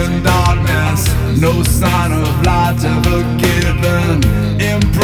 in darkness, no sign of light ever given.